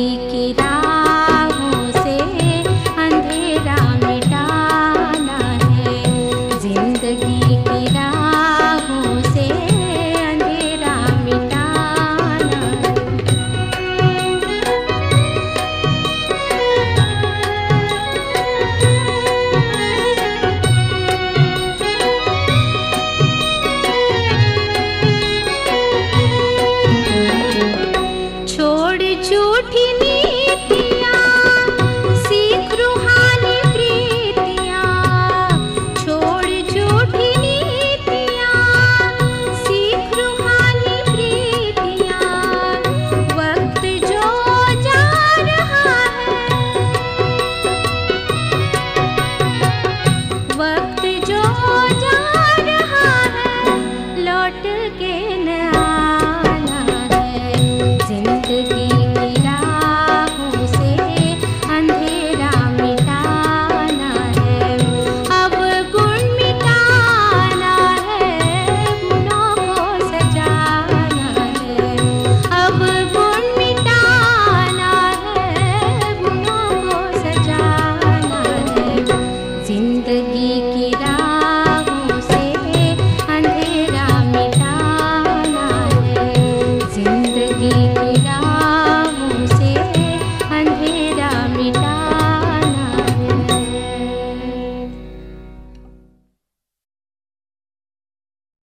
की राहों से अंधेरा मिटाना है, जिंदगी की राहों से अंधेरा मिटाना है। छोड़ झूठी नीतियाँ, सीख रूहानी प्रीतियाँ। छोड़ झूठी नीतियाँ, सीख रूहानी प्रीतियाँ। वक्त जो जा रहा है, वक्त जो जा रहा है, लौट के न आना है, जिंदगी की राहों से अंधेरा मिटाना है। अब गुण मिटाना है, गुनों को सजाना है। अब गुण मिटाना है, गुनों को सजाना है, जिंदगी की